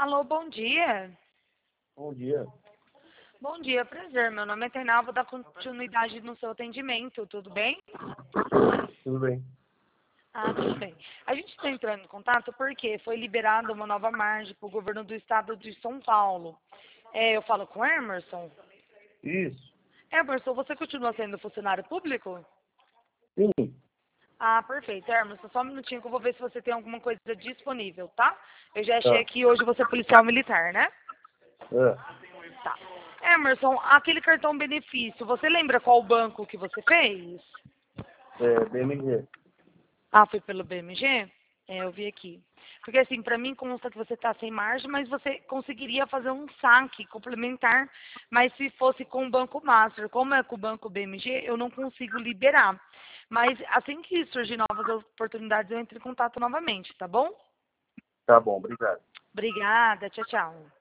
Alô, bom dia. Bom dia. Bom dia, prazer. Meu nome é Tainá, vou dar continuidade no seu atendimento, tudo bem? Tudo bem? Tudo bem. A gente está entrando em contato porque foi liberada uma nova margem para o governo do estado de São Paulo. Eu falo com o Emerson. Isso. Emerson, você continua sendo funcionário público? Sim. Perfeito. Emerson, só um minutinho que eu vou ver se você tem alguma coisa disponível, tá? Eu já achei Tá. que hoje você é policial militar, né? É. Tá. Emerson, aquele cartão benefício, você lembra qual banco que você fez? BMG. Foi pelo BMG? Eu vi aqui. Porque assim, para mim consta que você está sem margem, mas você conseguiria fazer um saque complementar, mas se fosse com o Banco Master, como é com o Banco BMG, eu não consigo liberar. Mas assim que surgir novas oportunidades, eu entro em contato novamente, tá bom? Tá bom, obrigado. Obrigada, tchau, tchau.